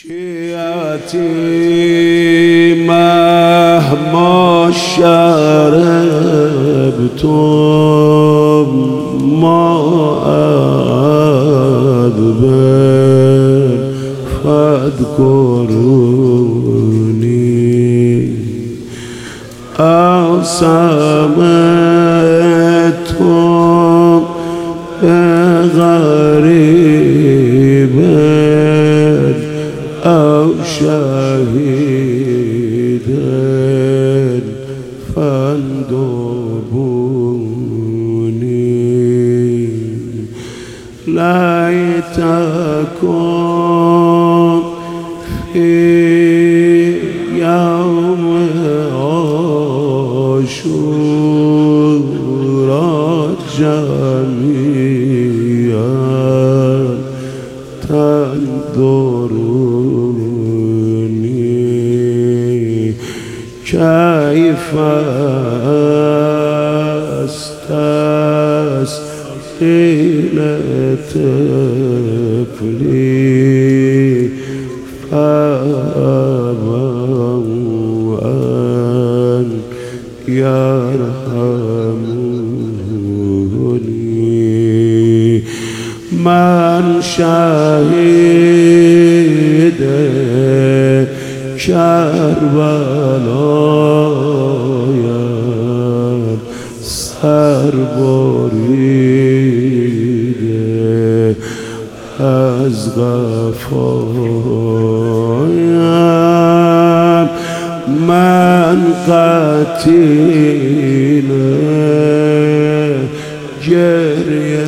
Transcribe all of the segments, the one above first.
شيعتي مهما شربتم ماء أذبل فاذكروني أو سمعتم غريبا أو شهيدا فاندبوني ليتكن في يوم عاشوراء جميعا تنظروني كيف استسقي طفلي فأبوا أن يرحموني من شهد کربلایا سر بریده از غفایم من قتیل گریه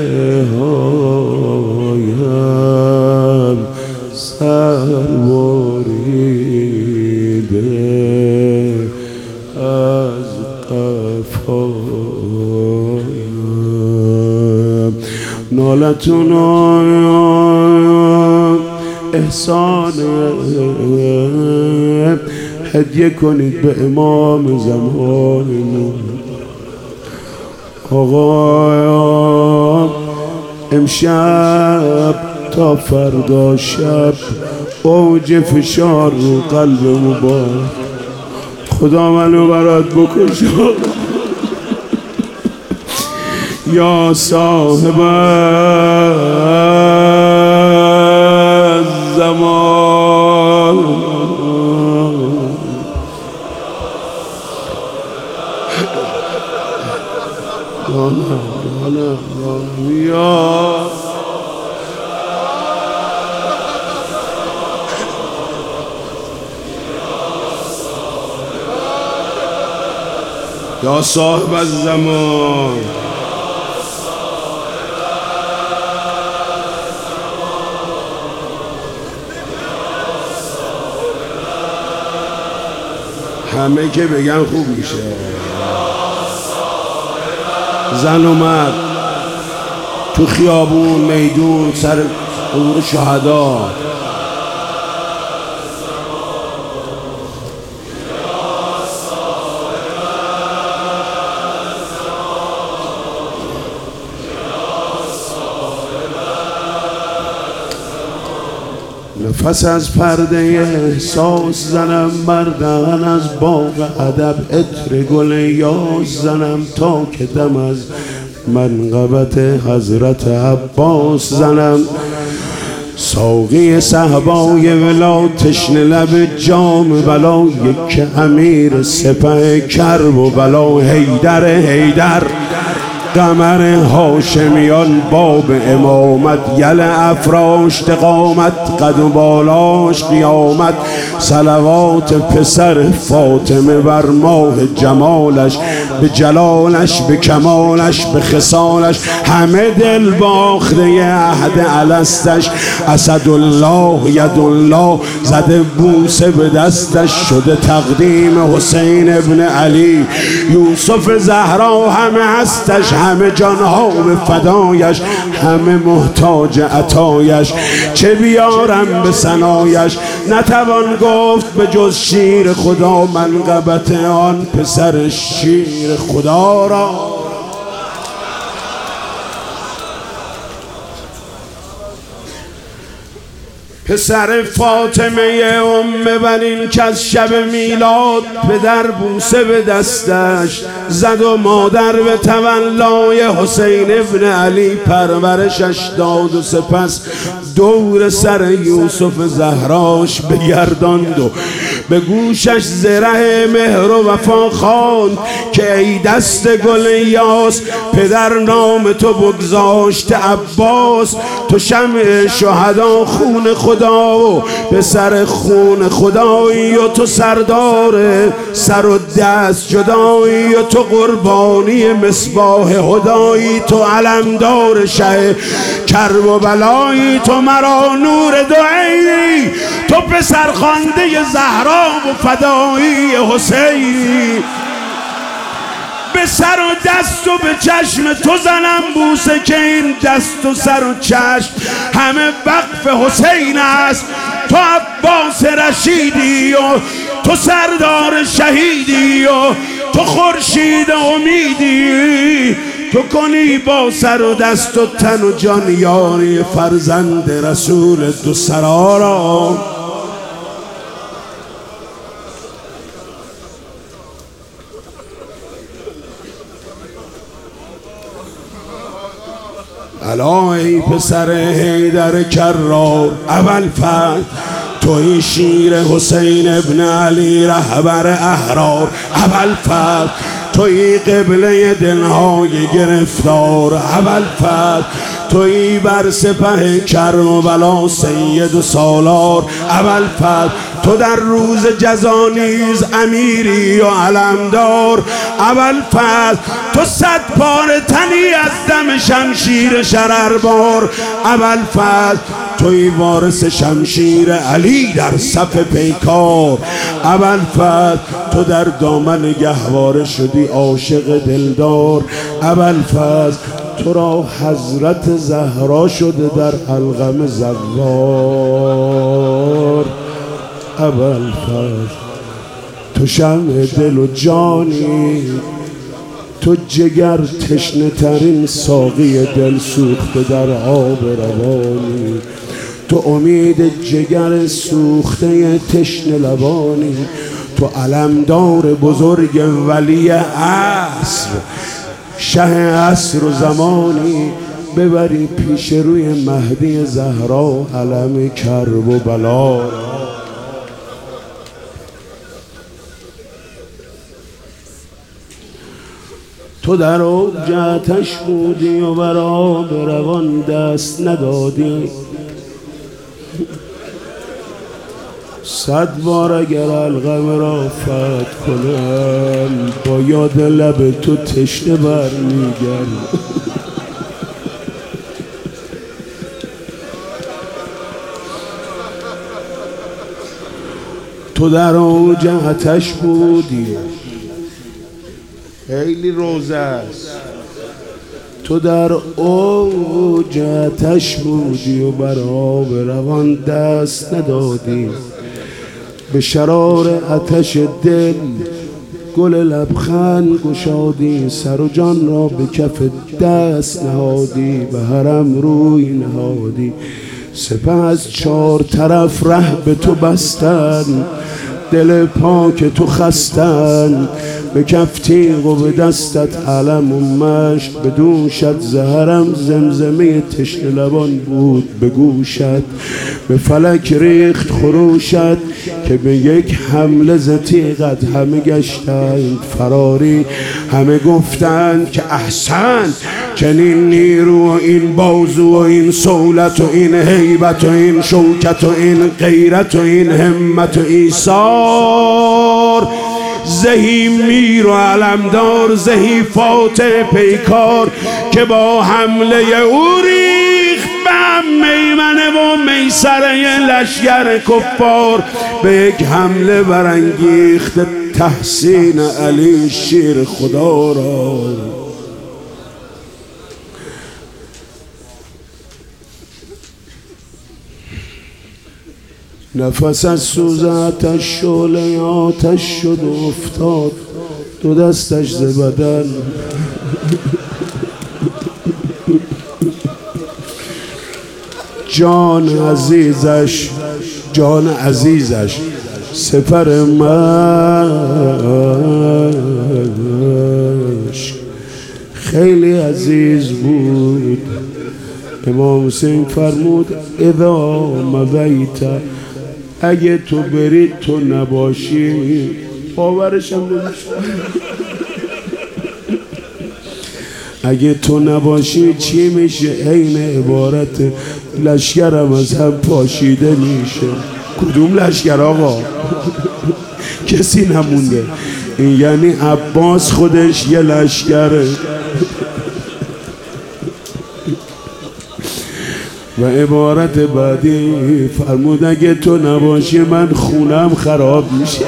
هایم سر بریده از قفایم نالتون احسان هدیه کنید به امام زمانمون. آقا امشب تا فردا شب اوج فشار رو قلب مبارک خدا منو برات بکشه یا صاحب زمان یا صاحب الزمان همه که بگن خوب میشه. زن و مرد تو خیابون میدون سر قبور شهدا نفس از پرده احساس زنم مردن از باغ ادب عطر گل یاس زنم تا که دم از منقبت حضرت عباس زنم ساقی صحبای ولا تشنه لب جام بلا یک امیر سپه کرب و بلا حیدر قمر هاشمیان باب امامت یل افراشت قامت قد و بالاش قیامت صلوات پسر فاطمه بر ماه جمالش به جلالش به کمالش به خصالش همه دل باخته عهد الستش اسدالله یدالله زده بوسه به دستش شده تقدیم حسین ابن علی یوسف زهرا همه هستش همه جانها به فدایش همه محتاج عطایش چه بیارم به ثنایش نتوان گفت به جز شیر خدا منقبت آن پسر شیر خدا را پسر فاطمه ام بنین که از شب میلاد پدر بوسه به دستش زد و مادر به تولای حسین ابن علی پرورشش داد و سپس دور سر یوسف زهراش بگرداند و به گوشش زره مهر و وفا خواند که ای دست گل یاس پدر نام تو بگذاشت عباس، تو شمع شهدا خون خدا و به سر خون خدایی و تو سردار سر و دست جدایی و تو قربانی مصباح هدایی، تو علمدار شه کرب و بلایی، تو مرا نور دعایی، تو پسر خوانده زهرا و فدایی حسینی. به سر و دست و به چشم تو زنم بوسه که این دست و سر و چشم همه وقف حسین است، تو عباس رشیدی و تو سردار شهیدی و تو خورشید امیدی، تو کنی با سر و دست و تن و جان یاری فرزند رسول دو سرارا. الا ای پسر حیدر کرار ابوالفضل، توی شیر حسین ابن علی رهبر احرار ابوالفضل، توی قبله دلهای گرفتار ابوالفضل، توی بر سپه کرم و بلا سید و سالار ابوالفضل، تو در روز جزا نیز امیری و علمدار ابوالفضل، تو 100 پاره تنی از دم شمشیر شرربار ابوالفضل، توی وارث شمشیر علی در صف پیکار ابوالفضل، تو در دامن گهواره شدی عاشق دلدار ابوالفضل، تو را حضرت زهرا شده در حلقم زوار ابوالفضل، تو شمع دل و جانی، تو جگر تشنه ترین ساقی دل سوخته در آب روانی، تو امید جگر سوخته تشنه لبانی، تو علمدار بزرگ ولی عصر شه عصر و زمانی، ببری پیش روی مهدی زهرا علم کرب و بلا. تو در اوج آتش بودی و برا به روان دست ندادی، 100 بار اگر القم را فتح کنم با یاد لب تو تشنه برمیگردم. تو در اوج آتش بودی، خیلی روزه است، تو در اوج آتش بودی و بر آب روان دست ندادی، به شرار آتش دل گل لبخند گشادی، سر و جان را به کف دست نهادی، به حرم روی نهادی، سپه از 4 طرف ره به تو بستن، دل پاک تو خستن، به کف تیغ و به دستت علم و مشت، به دوشت زهرم زمزمه تشنه لبان بود به گوشت، به فلک ریخت خروشت که به یک حمله ز تیغت همه گشتند فراری، همه گفتند که احسن چنین نیرو و این بازو و این صولت و این هیبت و این شوکت و این غیرت و این همت و ایثار، زهی میر و علمدار، زهی فاتح پیکار که با حمله او ریخت به میمنه و میسره لشگر کفار، به یک حمله برانگیخت تحسین علی شیر خدا را. نفس از سوز آتش شعله آتش شد و افتاد دو دستش ز بدن، جان عزیزش جان عزیزش سپر مشک خیلی عزیز بود. امام حسین فرمود اذا مضیت، اگه تو بری تو نباشی، باورشم نمیشه، اگه تو نباشی چی میشه؟ عین عبارت لشکرم از هم پاشیده میشه. کدوم لشکر آقا؟ کسی نمونده. این یعنی عباس خودش یه لشکره. و عبارت بعدی فرمود اگه تو نباشی من خونم خراب میشه.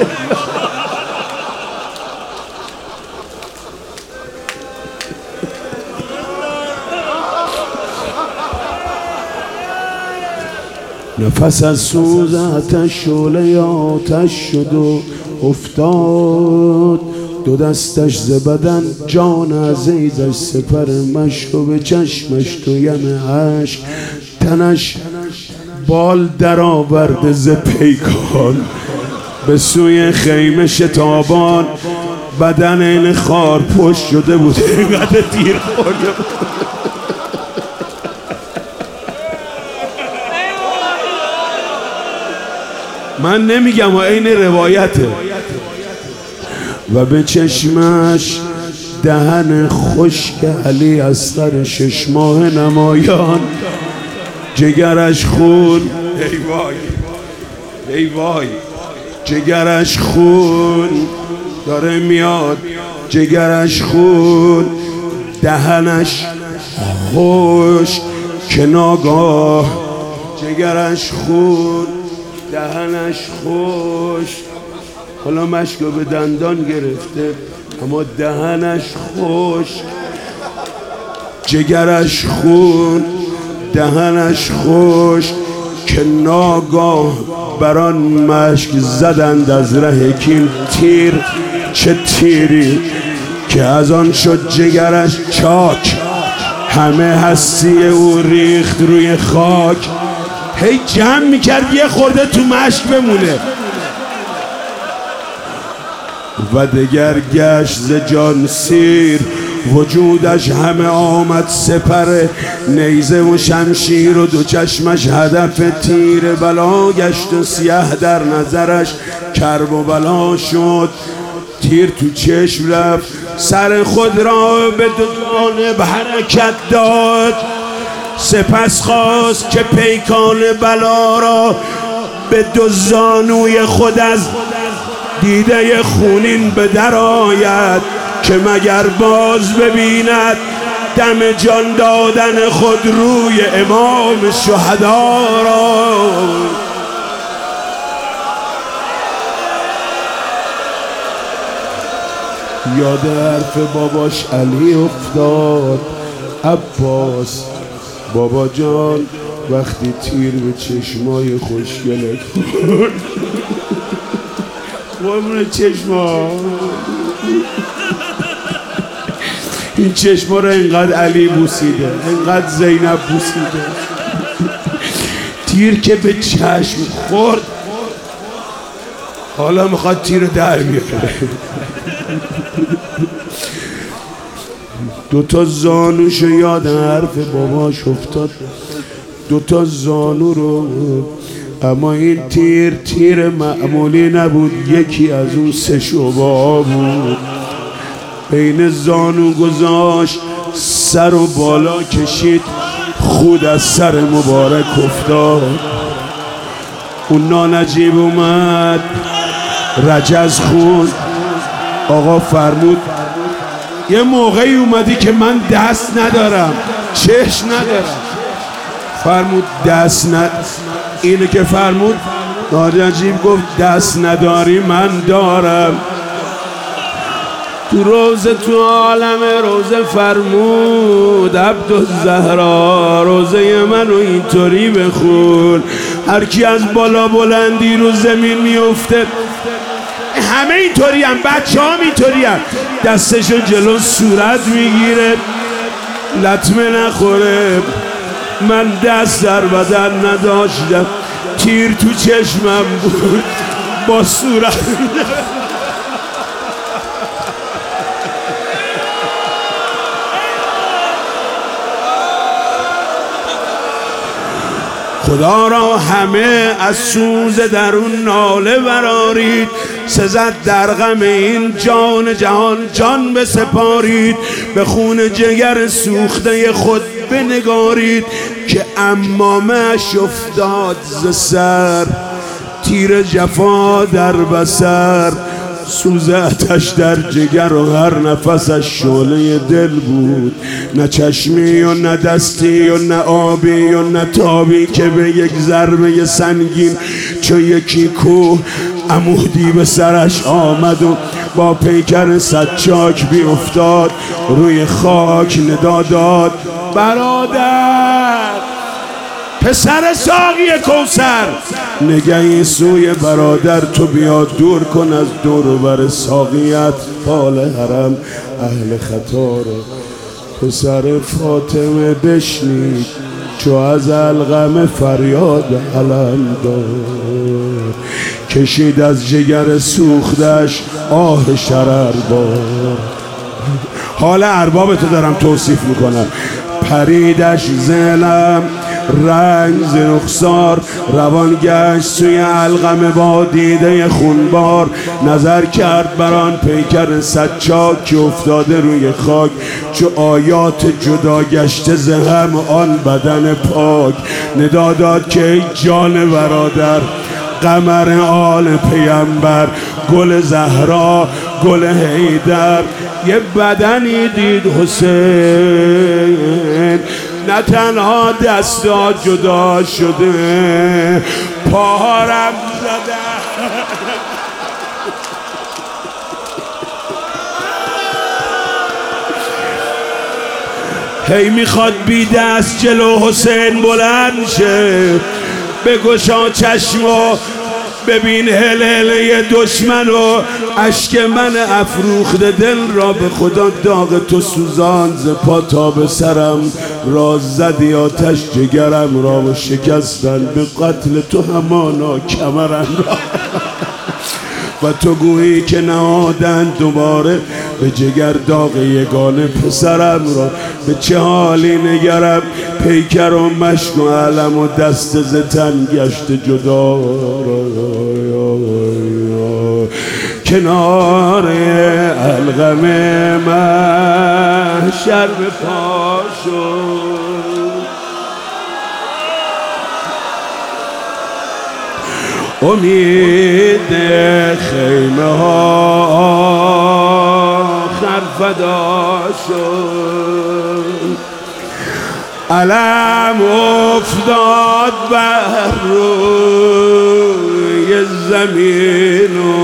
نفس از سوز آتش شعله آتش شد و افتاد، دو دستش ز بدن جان عزیزش سپر مشک و به چشمش تویم اشک، تنش بال در آورده ز پیکان، به سوی خیمه شتابان، بدن این خار پشت شده بود اینقدر تیر خورده بود. من نمیگم و این روایته. و به چشمش دهن خشک علی اصغر 6 ماه نمایان، جگرش خون، ای وای ای وای، جگرش خون داره میاد، جگرش خون، دهنش خشک که ناگاه، جگرش خون دهنش خشک، حالا مشکو به دندان گرفته اما دهنش خشک، جگرش خون دهنش خشک، که ناگاه بران مشک زدند از ره کین تیر، چه تیری که از آن شد جگرش چاک، همه هستی او ریخت روی خاک. هی جمع میکرد یه خورده تو مشک بمونه و دگر گشت ز جان سیر، وجودش همه آمد سپر نیزه و شمشیر و دو چشمش هدف تیر، بلا گشت و سیه در نظرش کرب و بلا شد، تیر تو چشم رفت سر خود را به دو جانب حرکت داد، سپس خواست که پیکان بلا را به دو زانوی خود از دیده خونین به در آید، که مگر باز ببیند دم جان دادن خود روی امام شهدا را. یاد حرف باباش علی افتاد، عباس بابا جان وقتی تیر به چشمای خوشگلت خورد، قربون چشما، این چشما رو اینقدر علی بوسیده، اینقدر زینب بوسیده، تیر که به چشم خورد حالا میخواد تیر رو در بیاره. دوتا زانوشو یاد حرف باباش افتاد، دوتا زانو رو، اما این تیر معمولی نبود، یکی از اون 3 شعبه‌ها بود، بین زانو گذاشت، سر و بالا کشید، خود از سر مبارک افتاد. اون نانجیب اومد رجز خون، آقا فرمود یه موقعی اومدی که من دست ندارم چشم ندارم، فرمود دست اینو که فرمود نانجیب گفت دست نداری من دارم. تو روزه تو عالم روزه فرمود عبدالزهرا روزه منو اینطوری بخون، هر کی از بالا بلندی رو زمین میفته، همه اینطوری هم، بچه ها اینطوری هم، دستشو جلو صورت میگیره لطمه نخوره. من دست در بدن نداشتم، تیر تو چشمم بود با صورت خدا را همه از سوز درون ناله برارید، سزد در غم این جان جهان جان بسپارید، به خون جگر سوخته خود بنگارید که عمامش افتاد ز سر، تیر جفا در بسر، سوز آتش در جگر و هر نفسش شعله دل بود، نه چشمی و نه دستی و نه آبی و نه تابی که به یک ضربه سنگین چو یکی کوه عمودی به سرش آمد و با پیکر سچاک بی افتاد روی خاک ندا داد برادر پسر ساقی کوثر، نگهی سوی برادر تو بیا دور کن از دور و بر ساقیت پال حرم اهل خطا را. پسر فاطمه بشنید چو از الغم فریاد علم دار، کشید از جگر سوختش آه شرر بار. حال ارباب تو دارم توصیف میکنم. پریدش زلم رنگ ز رخسار، روان گشت سوی الغم با دیده خونبار، نظر کرد بران پیکر سچاک که افتاده روی خاک، چو آیات جدا گشته ز هم آن بدن پاک، ندا داد که ای جان برادر قمر آل پیمبر، گل زهرا گل حیدر، یه بدنی دید حسین، نه تنها دستا جدا شده پاهارم زده. هی میخواد بی دست جلو حسین بلند شه، بگشا چشم و ببین هلهله دشمن و اشک من افروخته دل را به خدا داغ تو سوزان، ز پا تا به سرم راز زدی آتش جگرم را و شکستن به قتل تو همانا کمرم را و تو گویی که نهادن دوباره به جگر داغ یگانه پسرم را. به چه حالی نگرم پیکر و مشک و علم و دست ز تن گشت جدا، کنار الغم محشر به پا شد، امید خیمه ها آخر فدا شد، علم افتاد بر روی زمین و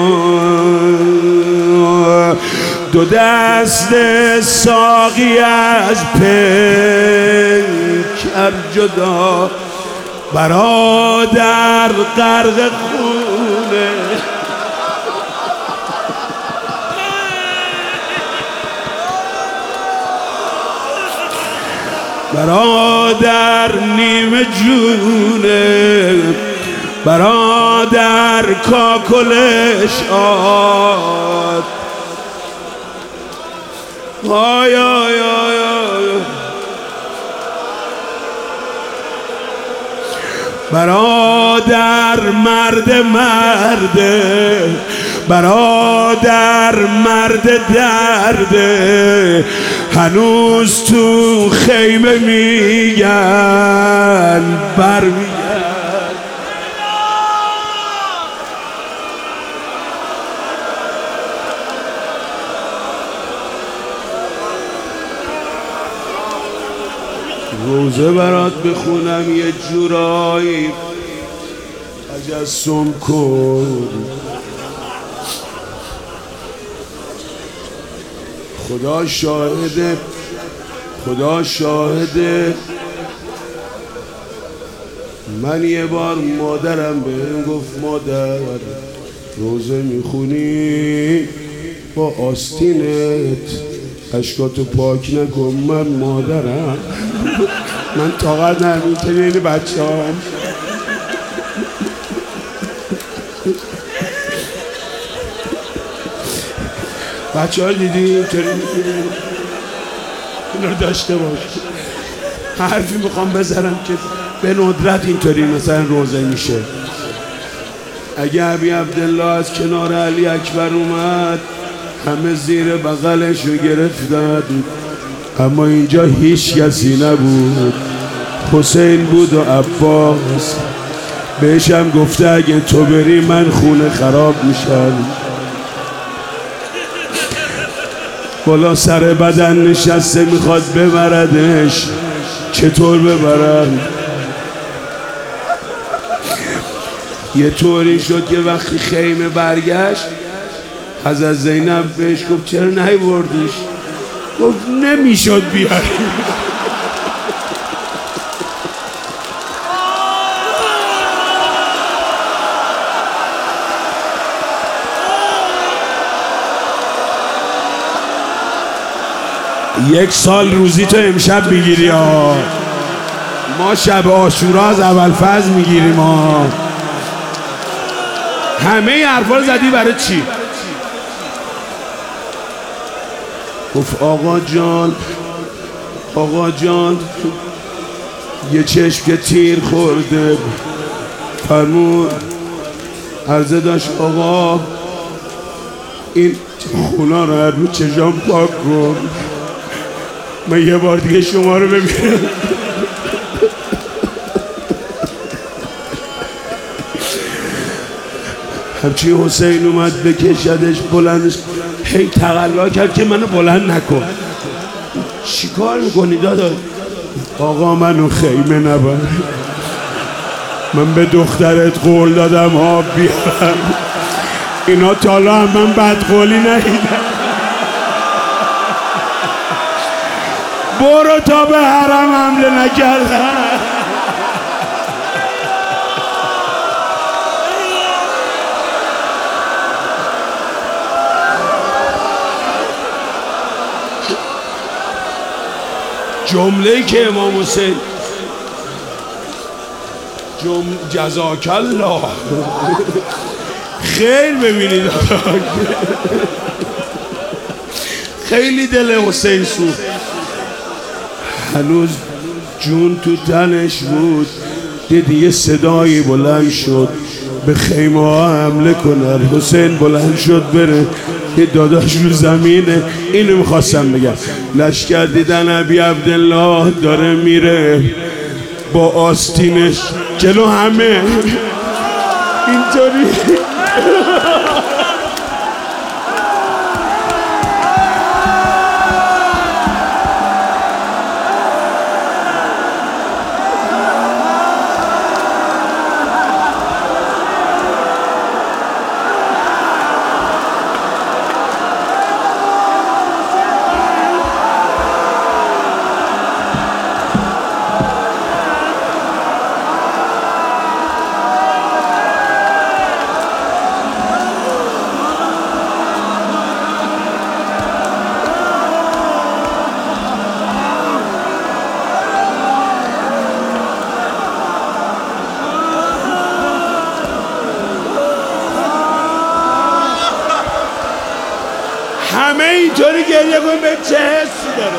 دو دست ساقی از پیکر جدا، برادر غرق خونه برادر نیمه جونه، برادر کاکلش آد، آی آی آی آی، برادر مرده، برادر مرد درده، هنوز تو خیمه میگن برمیگن. روزه برات بخونم یه جورایی تجسم کن، خدا شاهده، خدا شاهده، من یه بار مادرم بهم گفت مادر روزه میخونی با آستینت اشکاتو پاک نکن. من مادرم من طاقت نمیتونی این بچه هم بچه ها دیدی اینطوری این رو داشته باش. حرفی میخوام بذارم که به ندرت اینطوری مثلا روزه میشه. اگه ابی عبدالله از کنار علی اکبر اومد همه زیر بغلش رو گرفتن، اما اینجا هیچ کسی نبود. حسین بود و عباس. بهشم گفته اگه تو بری من خونه خراب میشم. بالا سر بدن نشسته میخواد ببردش. چطور ببرن؟ یه طوری شد که وقتی خیمه برگشت حضرت زینب بهش گفت چرا نیوردیش؟ گفت نمیشد بیاری. یک سال روزی تو امشب میگیری ها. ما شب عاشورا از ابوالفضل میگیریم ها. همه حرفا رو زدی برای چی؟ گفت آقا جان، آقا جان، یه چشم که تیر خورده. فرمود عرضه داشت آقا این خونا رو رو چشام پاک کن، من یه بار دیگه شما رو ببینم. همچی حسین اومد بکشدش بلندش، هی تقلا کرد که منو بلند نکن. چی کار میکنی داداش؟ آقا منو خیمه نبر، من به دخترت قول دادم آب بیارم. اینا تالا هم من بدقولی ندیدم. برو تا به حرم حمله نکردن. جمله‌ای که امام حسین جزاک الله خیر ببینید خیلی دل حسین سوخت. هنوز جون تو تنش بود، دیدی یه صدایی بلند شد به خیمه ها حمله کنن. حسین بلند شد بره، یه داداش رو زمینه. اینو میخواستم بگم، لشکر دیدن ابی عبدالله داره میره با آستینش جلو همه اینطوری. همه اینطوری گریه کن به چه حسی داره.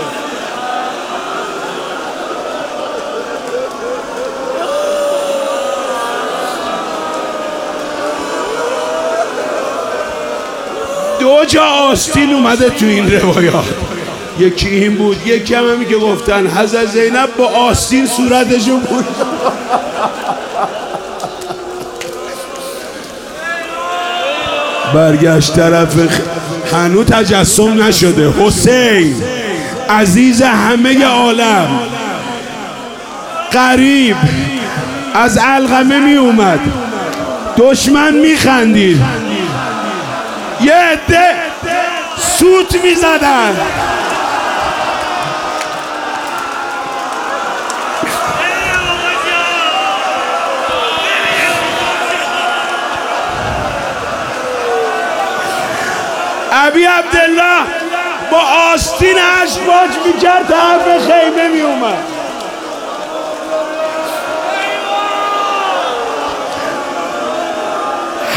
دو جا آستین اومده تو این روایات. یکی این بود، یکی هم همی که گفتن حضرت زینب با آستین صورتشون بود. برگشت طرف هنو تجسم نشده. حسین عزیز همه عالم قریب از علقمه می اومد، دشمن می خندید، یه عده سوت می زدن. ابی عبدالله با آستین اشواج میکرد طرف خیمه میومد.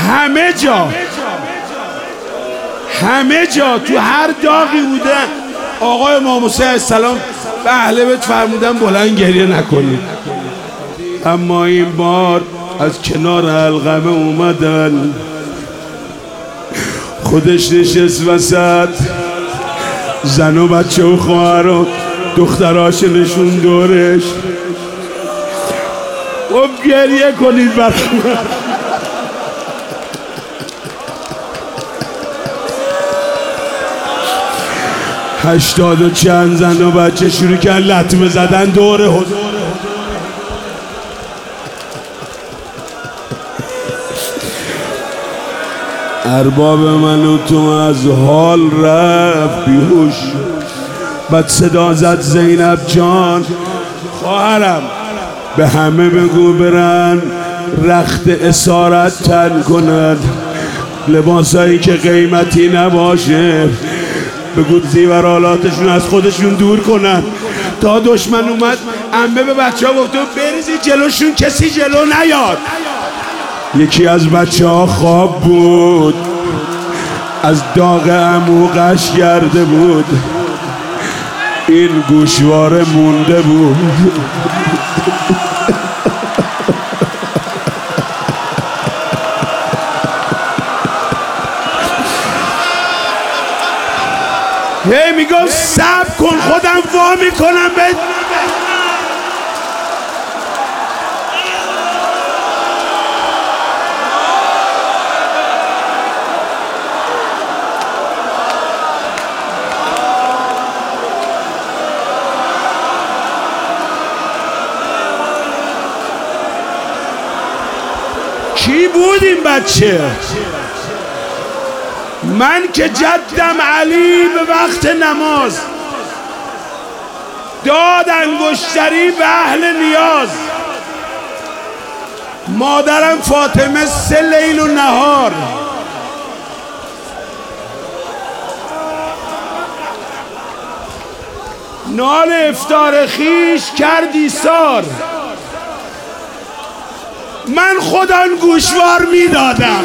همه جا تو هر داغی بودن آقای امام حسین السلام به اهل بیت فرمودن بلند گریه نکنید. اما این بار از کنار علقمه اومدن، خودش نشست وسط، زن و بچه و خواهر و دختراش نشون دورش. خب گریه کنید برای من. 80 و چند زن و بچه شروع کرد لطمه زدن دور حضور. ارباب من و تو از حال رفت بیهوش. بعد صدا زد زینب جان خواهرم به همه بگو برن رخت اسارت تن کنن، لباسایی که قیمتی نباشه بگو زیورالاتشون از خودشون دور کنن. تا دشمن اومد عمه به بچه ها گفت بریزی جلوشون کسی جلو نیاد. یکی از بچه ها خواب بود، از داغ عمو قش کرده بود، این گوشواره مونده بود. هی میگم صبر کن خودم وا میکنم به کی بود این بچه؟ من که جدم علی به وقت نماز داد انگشتری به اهل نیاز، مادرم فاطمه 3 لیل و نهار، نال افطار خیش کرد ایثار. من خودم گوشوار میدادم.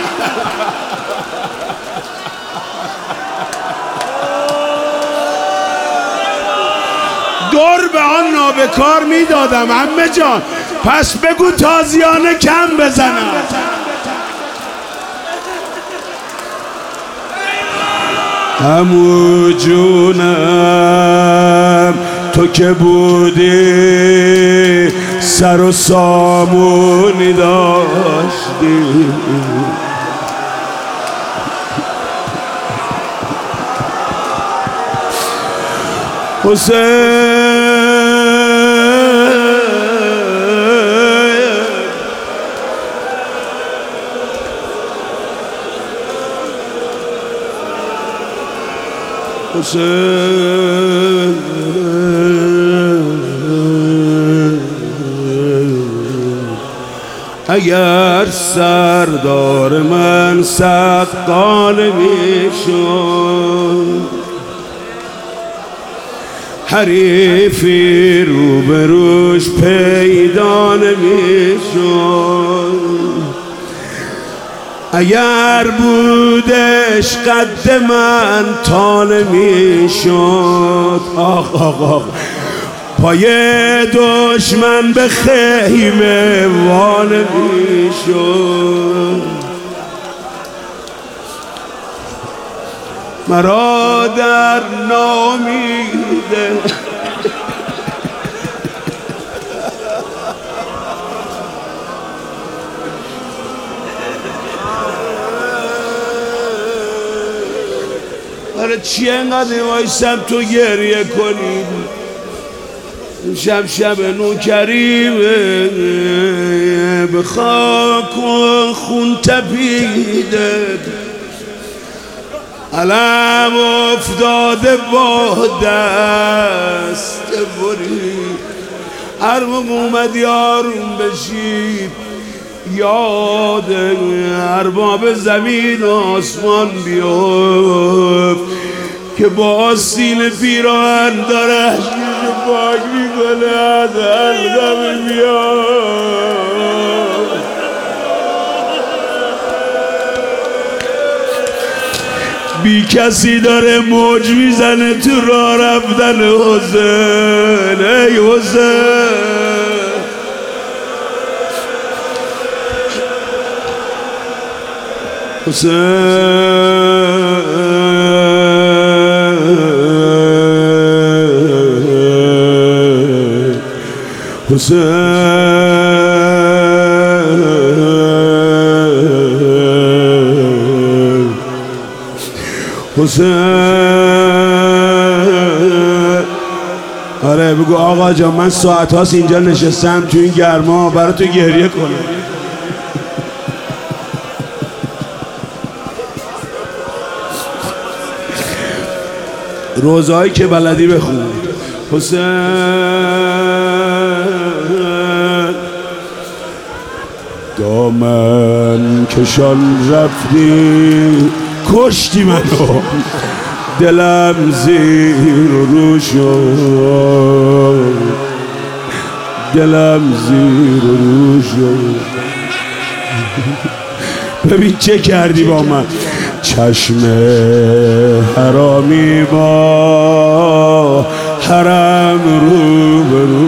دور به آن نابکار میدادم. عمه جان پس بگو تازیانه کم بزنم. عمو جونم تو که بودی سر و سامونی داشتی، حسین اگر سردار من سقال میشد، حریفی روبروش پیدا نمیشد. اگر بودش قد من تا نمیشد، آخ آخ آخ پای دشمن به خیمه وا نمیشد. مرا در نامیده برای چی انقدر وایسم تو گریه کنی؟ شب نوکریمه به خاک و خون تپیده، علم افتاده با دست بری. هر موقع اومد یارون بشید یاد ارباب زمین و آسمان بیفت که با آستین پیراهن داره پاک میکنه از حلقم بیاد. بی کسی داره موج میزنه تو راه رفتن حسین. ای حسین حسین. آره بگو آقا جان من ساعت هاست اینجا نشستم تو این گرما برای تو گریه کنم. روزهایی که بلدی بخون. حسین دامن کشان رفتی کشتی منو، دلم زیر رو شد، دلم زیر رو شد. ببین چه کردی با من. چشم حرامی با حرم رو برو.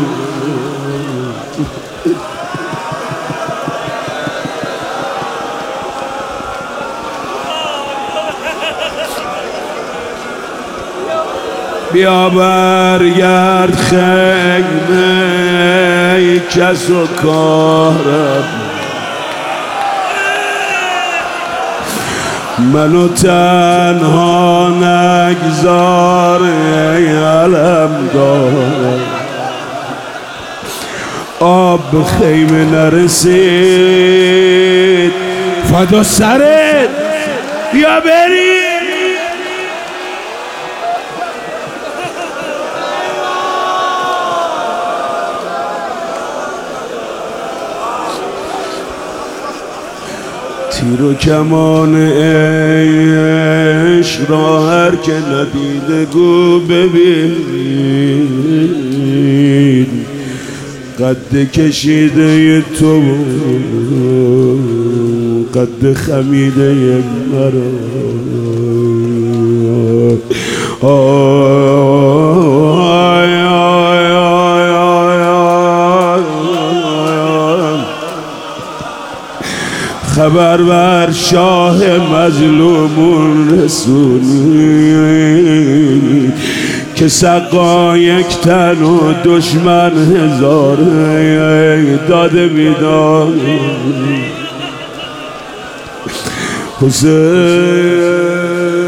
بیا برگرد خیمه کس و کارم، منو تنها نگذار ای علم دار. آب خیمه نرسید فدا سرت بیا بری. تیر و کمان عشق را هر که ندیده گو ببین، قد کشیده تو قد خمیده مرا. خبر بر شاه مظلومون رسونی که سقا یک تن و دشمن هزار داده بیدار. حسین